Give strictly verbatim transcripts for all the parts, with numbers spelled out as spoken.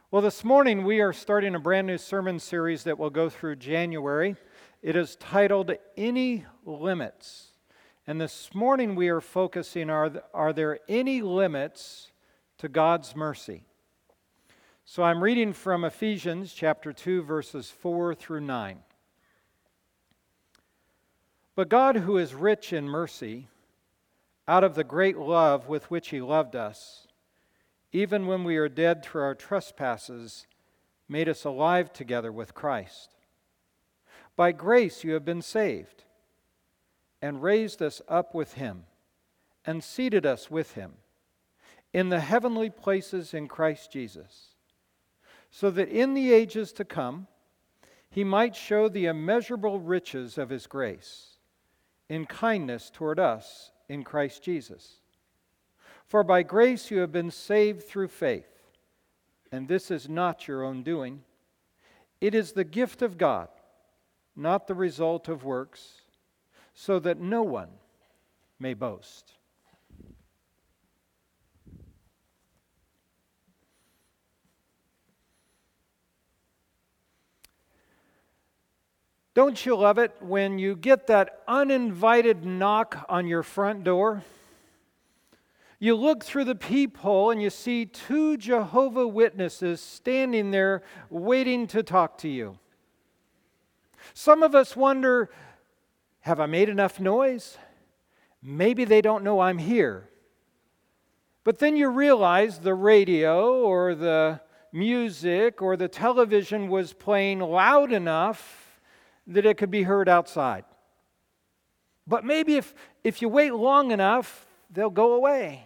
Well, this morning we are starting a brand new sermon series that will go through January. It is titled Any Limits. And this morning we are focusing on, are there any limits to God's mercy? So I'm reading from Ephesians chapter two, verses four through nine. But God, who is rich in mercy, out of the great love with which He loved us, even when we are dead through our trespasses, made us alive together with Christ. By grace you have been saved, and raised us up with Him, and seated us with Him in the heavenly places in Christ Jesus, so that in the ages to come He might show the immeasurable riches of His grace in kindness toward us in Christ Jesus. For by grace you have been saved through faith, and this is not your own doing. It is the gift of God, not the result of works, so that no one may boast. Don't you love it when you get that uninvited knock on your front door? You look through the peephole and you see two Jehovah's Witnesses standing there waiting to talk to you. Some of us wonder, have I made enough noise? Maybe they don't know I'm here. But then you realize the radio or the music or the television was playing loud enough that it could be heard outside. But maybe if, if you wait long enough, they'll go away.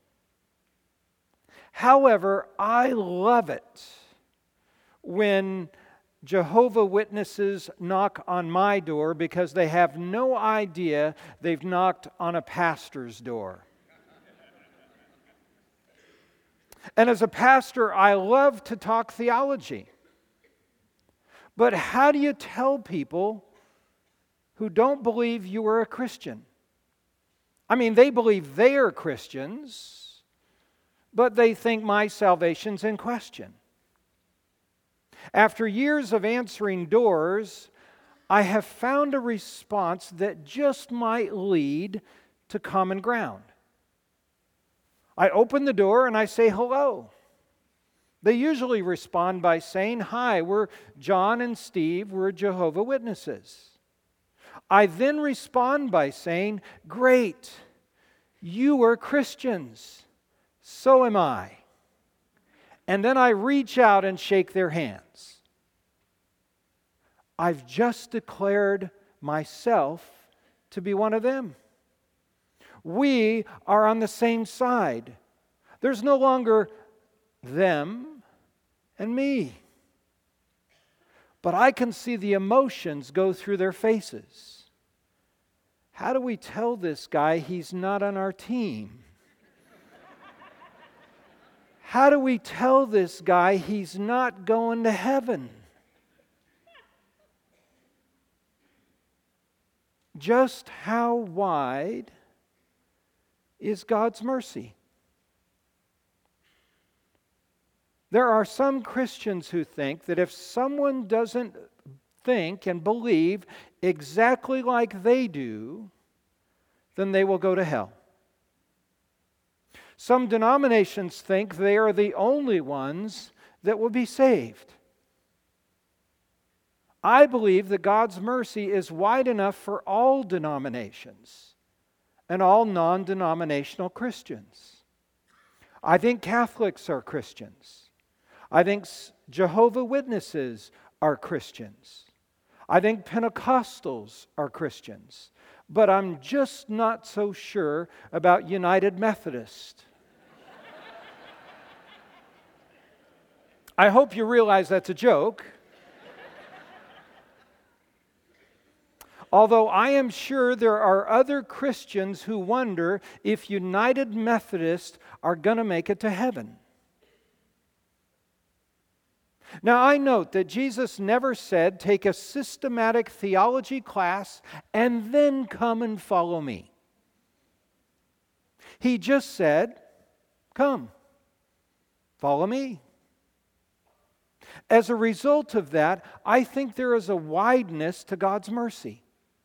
However, I love it when Jehovah's Witnesses knock on my door because they have no idea they've knocked on a pastor's door. And as a pastor, I love to talk theology. But how do you tell people who don't believe you are a Christian? I mean, they believe they are Christians, but they think my salvation's in question. After years of answering doors, I have found a response that just might lead to common ground. I open the door and I say hello. They usually respond by saying, "Hi, we're John and Steve, we're Jehovah's Witnesses." I then respond by saying, "Great, you are Christians. So am I." And then I reach out and shake their hands. I've just declared myself to be one of them. We are on the same side. There's no longer them and me. But I can see the emotions go through their faces. How do we tell this guy he's not on our team? How do we tell this guy he's not going to heaven? Just how wide is God's mercy? There are some Christians who think that if someone doesn't think and believe exactly like they do, then they will go to hell. Some denominations think they are the only ones that will be saved. I believe that God's mercy is wide enough for all denominations and all non-denominational Christians. I think Catholics are Christians. I think Jehovah's Witnesses are Christians. I think Pentecostals are Christians. But I'm just not so sure about United Methodist. I hope you realize that's a joke. Although I am sure there are other Christians who wonder if United Methodists are going to make it to heaven. Now, I note that Jesus never said, take a systematic theology class and then come and follow me. He just said, come, follow me. As a result of that, I think there is a wideness to God's mercy.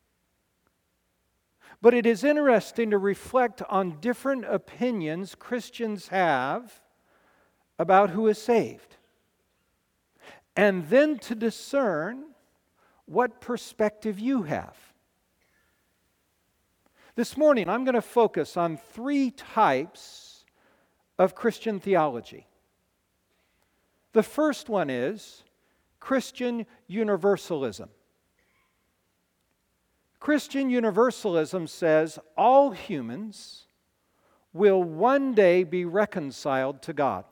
But it is interesting to reflect on different opinions Christians have about who is saved, and then to discern what perspective you have. This morning, I'm going to focus on three types of Christian theology. The first one is Christian universalism. Christian universalism says all humans will one day be reconciled to God.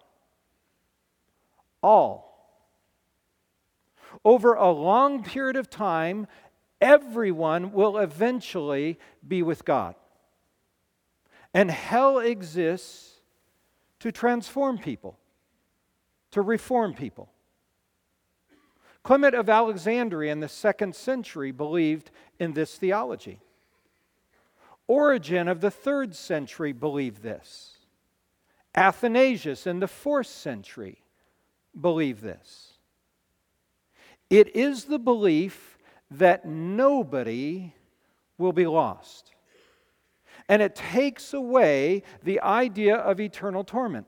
All. Over a long period of time, everyone will eventually be with God. And hell exists to transform people, to reform people. Clement of Alexandria in the second century believed in this theology. Origen of the third century believed this. Athanasius in the fourth century believed this. It is the belief that nobody will be lost. And it takes away the idea of eternal torment.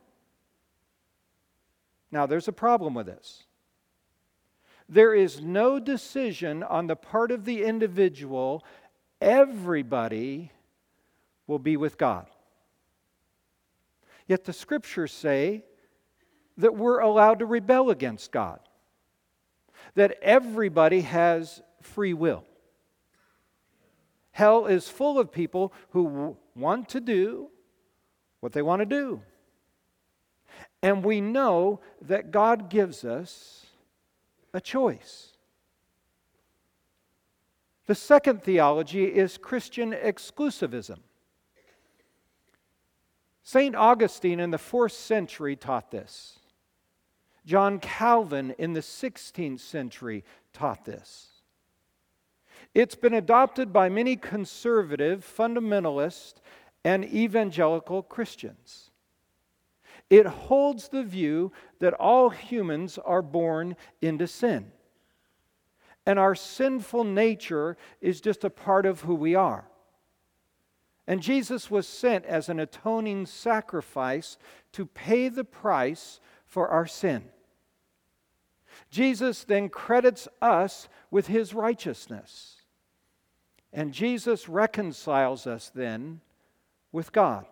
Now, there's a problem with this. There is no decision on the part of the individual. Everybody will be with God. Yet the Scriptures say that we're allowed to rebel against God, that everybody has free will. Hell is full of people who want to do what they want to do. And we know that God gives us a choice. The second theology is Christian exclusivism. Saint Augustine in the fourth century taught this. John Calvin in the sixteenth century taught this. It's been adopted by many conservative, fundamentalist, and evangelical Christians. It holds the view that all humans are born into sin, and our sinful nature is just a part of who we are. And Jesus was sent as an atoning sacrifice to pay the price for our sin. Jesus then credits us with His righteousness. And Jesus reconciles us then with God.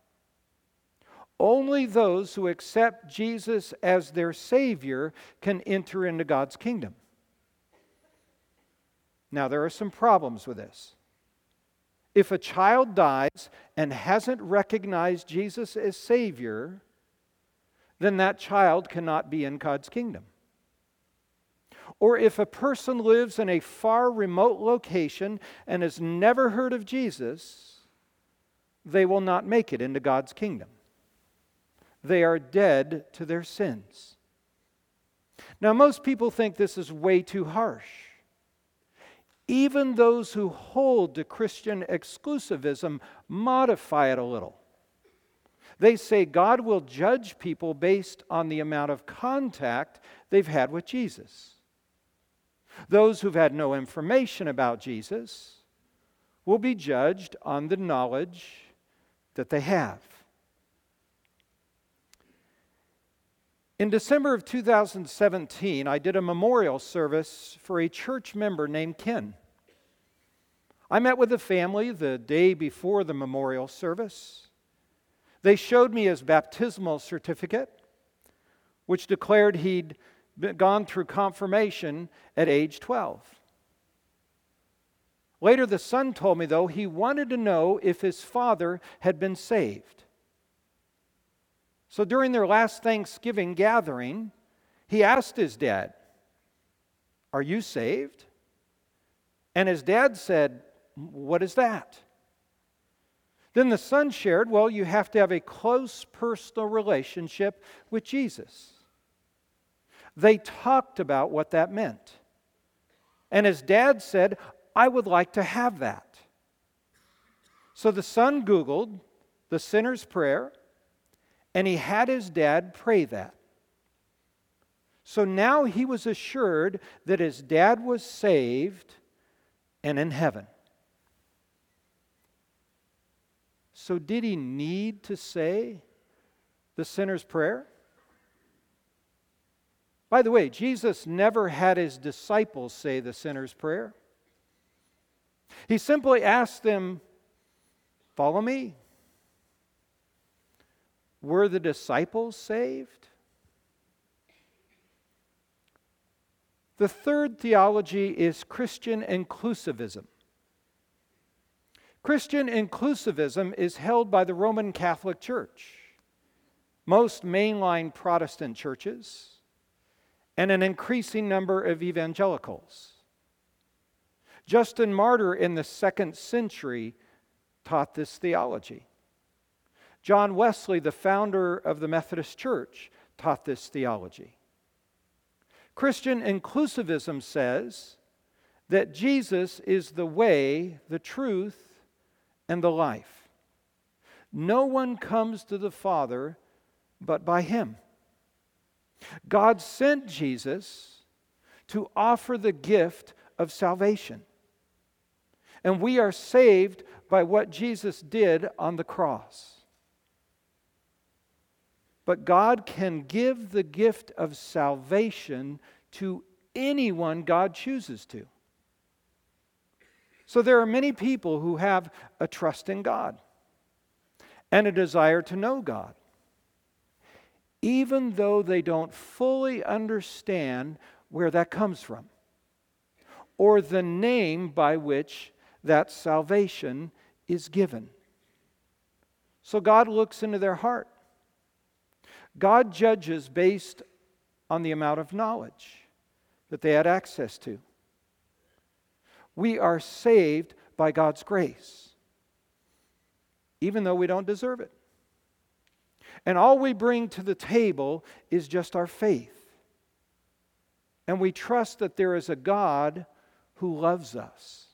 Only those who accept Jesus as their Savior can enter into God's kingdom. Now, there are some problems with this. If a child dies and hasn't recognized Jesus as Savior, then that child cannot be in God's kingdom. Or if a person lives in a far remote location and has never heard of Jesus, they will not make it into God's kingdom. They are dead to their sins. Now, most people think this is way too harsh. Even those who hold to Christian exclusivism modify it a little. They say God will judge people based on the amount of contact they've had with Jesus. Those who've had no information about Jesus will be judged on the knowledge that they have. In December of two thousand seventeen, I did a memorial service for a church member named Ken. I met with the family the day before the memorial service. They showed me his baptismal certificate, which declared he'd gone through confirmation at age twelve. Later, the son told me, though, he wanted to know if his father had been saved. So during their last Thanksgiving gathering, he asked his dad, "Are you saved?" And his dad said, "What is that?" Then the son shared, "Well, you have to have a close personal relationship with Jesus." They talked about what that meant. And his dad said, "I would like to have that." So the son Googled the sinner's prayer, and he had his dad pray that. So now he was assured that his dad was saved and in heaven. So did he need to say the sinner's prayer? By the way, Jesus never had his disciples say the sinner's prayer. He simply asked them, "Follow me." Were the disciples saved? The third theology is Christian inclusivism. Christian inclusivism is held by the Roman Catholic Church, most mainline Protestant churches, and an increasing number of evangelicals. Justin Martyr in the second century taught this theology. John Wesley, the founder of the Methodist Church, taught this theology. Christian inclusivism says that Jesus is the way, the truth, and the life. No one comes to the Father but by Him. God sent Jesus to offer the gift of salvation. And we are saved by what Jesus did on the cross. But God can give the gift of salvation to anyone God chooses to. So there are many people who have a trust in God and a desire to know God, even though they don't fully understand where that comes from or the name by which that salvation is given. So God looks into their heart. God judges based on the amount of knowledge that they had access to. We are saved by God's grace, even though we don't deserve it. And all we bring to the table is just our faith. And we trust that there is a God who loves us.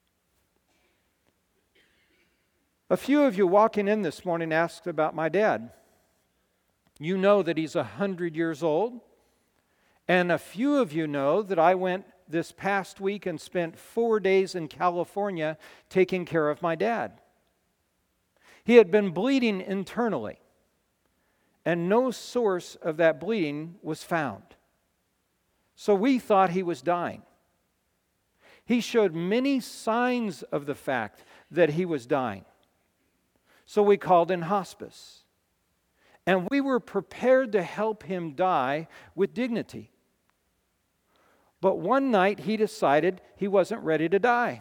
A few of you walking in this morning asked about my dad. You know that he's one hundred years old. And a few of you know that I went this past week and spent four days in California taking care of my dad. He had been bleeding internally, and no source of that bleeding was found. So we thought he was dying. He showed many signs of the fact that he was dying. So we called in hospice. And we were prepared to help him die with dignity. But one night he decided he wasn't ready to die.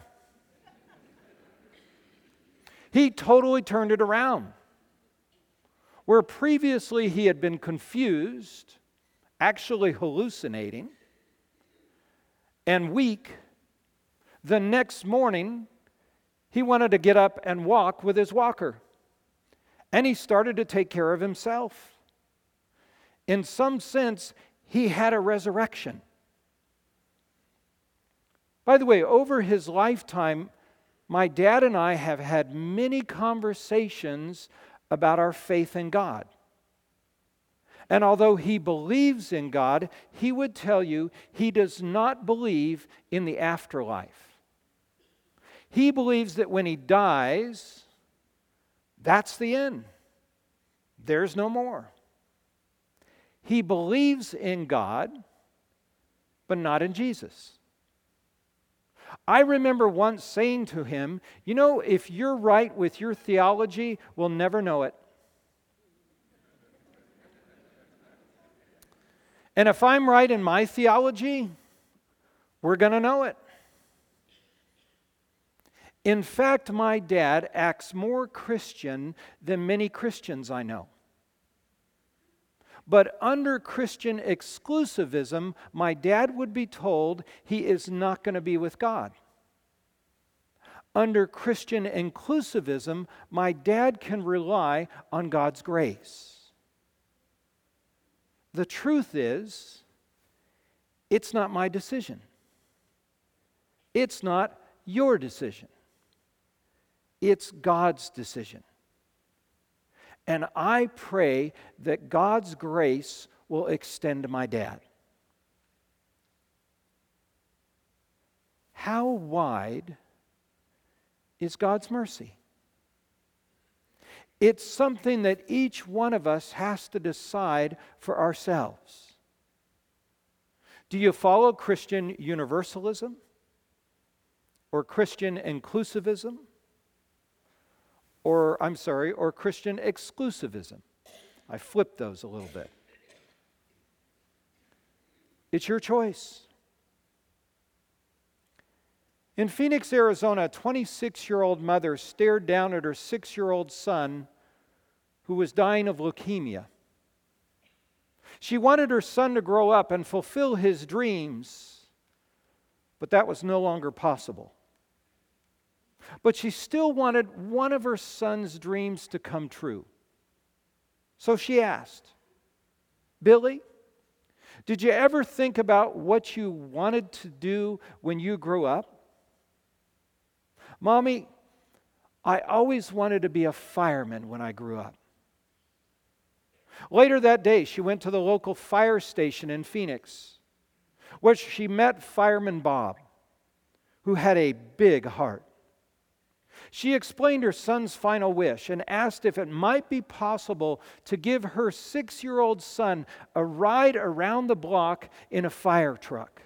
He totally turned it around. Where previously he had been confused, actually hallucinating, and weak, the next morning he wanted to get up and walk with his walker. And he started to take care of himself. In some sense, he had a resurrection. By the way, over his lifetime, my dad and I have had many conversations about our faith in God. And although he believes in God, he would tell you he does not believe in the afterlife. He believes that when he dies, that's the end. There's no more. He believes in God, but not in Jesus. I remember once saying to him, you know, if you're right with your theology, we'll never know it. And if I'm right in my theology, we're going to know it. In fact, my dad acts more Christian than many Christians I know. But under Christian exclusivism, my dad would be told he is not going to be with God. Under Christian inclusivism, my dad can rely on God's grace. The truth is, it's not my decision. It's not your decision. It's God's decision. And I pray that God's grace will extend to my dad. how wide is God's mercy? It's something that each one of us has to decide for ourselves. Do you follow Christian universalism or Christian inclusivism? Or, I'm sorry, or Christian exclusivism? I flipped those a little bit. It's your choice. In Phoenix, Arizona, a twenty-six-year-old mother stared down at her six-year-old son who was dying of leukemia. She wanted her son to grow up and fulfill his dreams, but that was no longer possible. But she still wanted one of her son's dreams to come true. So she asked, "Billy, did you ever think about what you wanted to do when you grew up?" "Mommy, I always wanted to be a fireman when I grew up." Later that day, she went to the local fire station in Phoenix, where she met Fireman Bob, who had a big heart. She explained her son's final wish and asked if it might be possible to give her six-year-old son a ride around the block in a fire truck.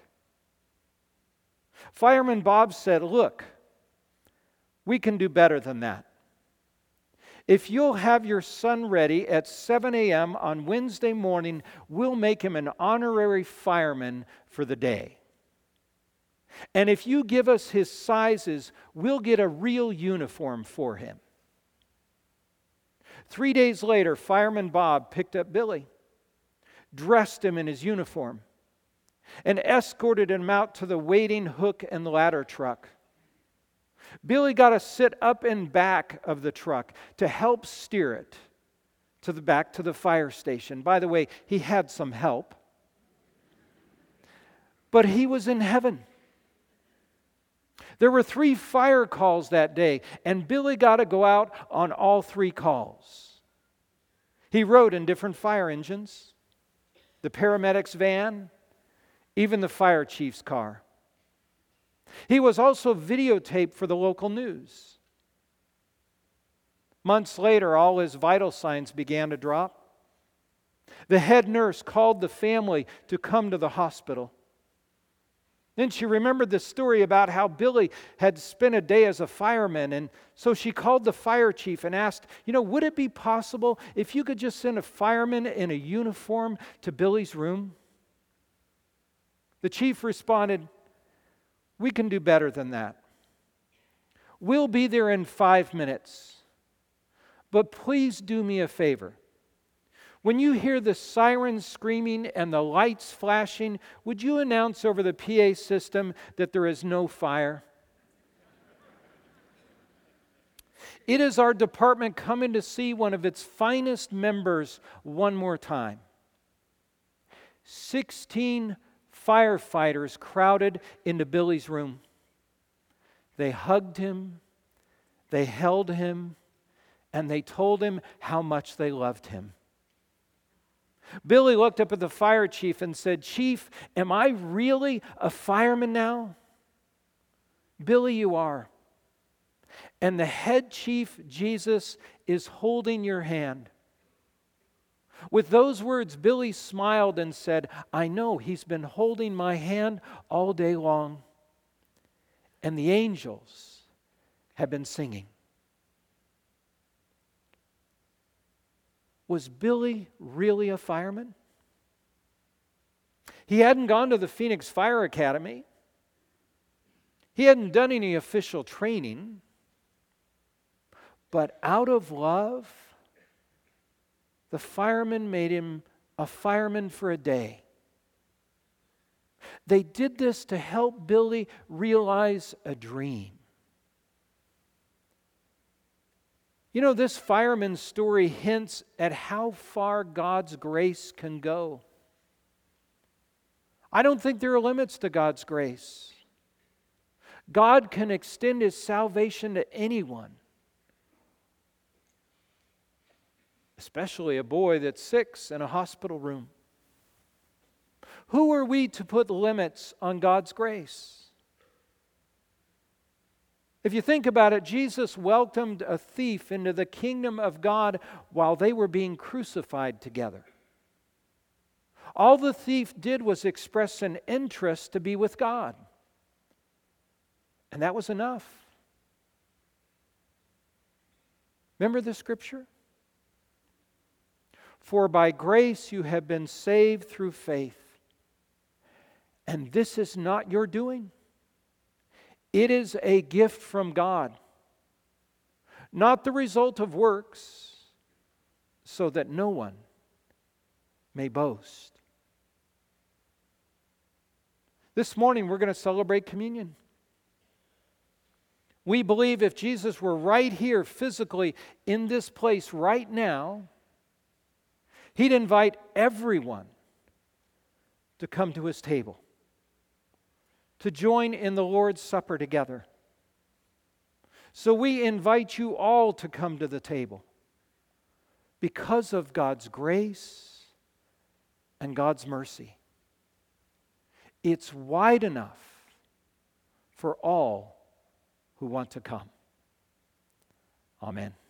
Fireman Bob said, "Look, we can do better than that. If you'll have your son ready at seven a.m. on Wednesday morning, we'll make him an honorary fireman for the day. And if you give us his sizes, we'll get a real uniform for him." Three days later, Fireman Bob picked up Billy, dressed him in his uniform, and escorted him out to the waiting hook and ladder truck. Billy got to sit up and back of the truck to help steer it to the back to the fire station. By the way, he had some help. But he was in heaven. There were three fire calls that day, and Billy got to go out on all three calls. He rode in different fire engines, the paramedics' van, even the fire chief's car. He was also videotaped for the local news. Months later, all his vital signs began to drop. The head nurse called the family to come to the hospital. Then she remembered the story about how Billy had spent a day as a fireman, and so she called the fire chief and asked, you know, would it be possible if you could just send a fireman in a uniform to Billy's room? The chief responded, "We can do better than that. We'll be there in five minutes. But please do me a favor. When you hear the sirens screaming and the lights flashing, would you announce over the P A system that there is no fire? It is our department coming to see one of its finest members one more time." Sixteen firefighters crowded into Billy's room. They hugged him, they held him, and they told him how much they loved him. Billy looked up at the fire chief and said, "Chief, am I really a fireman now?" "Billy, you are. And the head chief, Jesus, is holding your hand." With those words, Billy smiled and said, "I know, he's been holding my hand all day long. And the angels have been singing." Was Billy really a fireman? He hadn't gone to the Phoenix Fire Academy. He hadn't done any official training. But out of love, the firemen made him a fireman for a day. They did this to help Billy realize a dream. You know, this fireman's story hints at how far God's grace can go. I don't think there are limits to God's grace. God can extend His salvation to anyone, especially a boy that's sick in a hospital room. Who are we to put limits on God's grace? If you think about it, Jesus welcomed a thief into the kingdom of God while they were being crucified together. All the thief did was express an interest to be with God. And that was enough. Remember the scripture? For by grace you have been saved through faith. And this is not your doing. It is a gift from God, not the result of works, so that no one may boast. This morning we're going to celebrate communion. We believe if Jesus were right here physically in this place right now, He'd invite everyone to come to His table, to join in the Lord's Supper together. So we invite you all to come to the table because of God's grace and God's mercy. It's wide enough for all who want to come. Amen.